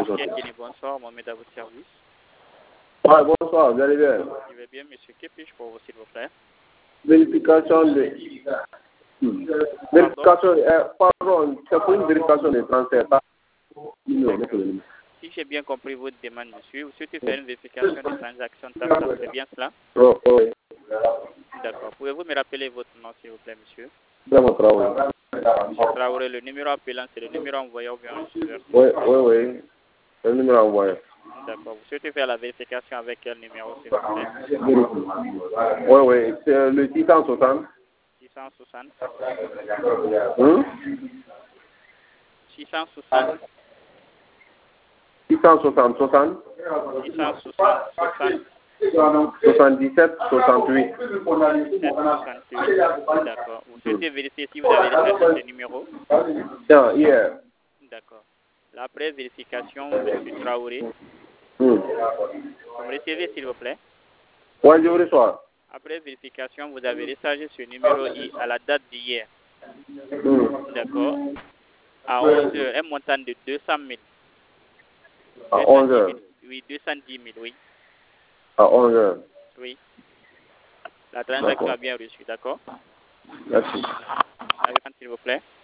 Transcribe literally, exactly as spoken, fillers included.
Kenny, bonsoir, Mohamed à votre service. Ouais, bonsoir, vous allez bien? Je vais bien, monsieur. Que puis-je pour vous, s'il vous plaît? Vérification de... Hmm. Vérification, euh, pardon, c'est pour une vérification de transfert. Si j'ai bien compris votre demande, monsieur, vous souhaitez faire une vérification des transactions T A P T A P, c'est bien cela? Oh, oui. D'accord. Pouvez-vous me rappeler votre nom, s'il vous plaît, monsieur? Vraiment Traoré. Monsieur Traoré, le numéro appelant, c'est le numéro envoyé ou bien receveur? Oui, oui, oui. Le numéro envoyé. D'accord. Vous souhaitez faire la vérification avec quel numéro, s'il vous plaît? Oui, oui. C'est le six cent soixante. six cent soixante. Hum? six cent soixante. six cent soixante, soixante. six cent soixante, soixante. soixante-dix-sept, soixante-huit. dix-sept, soixante-huit. D'accord. Vous souhaitez vérifier si vous avez rechargé ce numéro? Yeah, yeah. D'accord. Là, après vérification, monsieur Traoré, Hmm. vous me recevez, s'il vous plaît? Ouais, je vous reçois. Après vérification, vous avez rechargé ce numéro I à la date d'hier. Hmm. D'accord. À onze heures, un montant de deux cent mille. À onze heures. Oui, deux cent dix mille, oui. À onze heures. Oui. La transaction a bien reçu, d'accord? Merci. Avec, s'il vous plaît.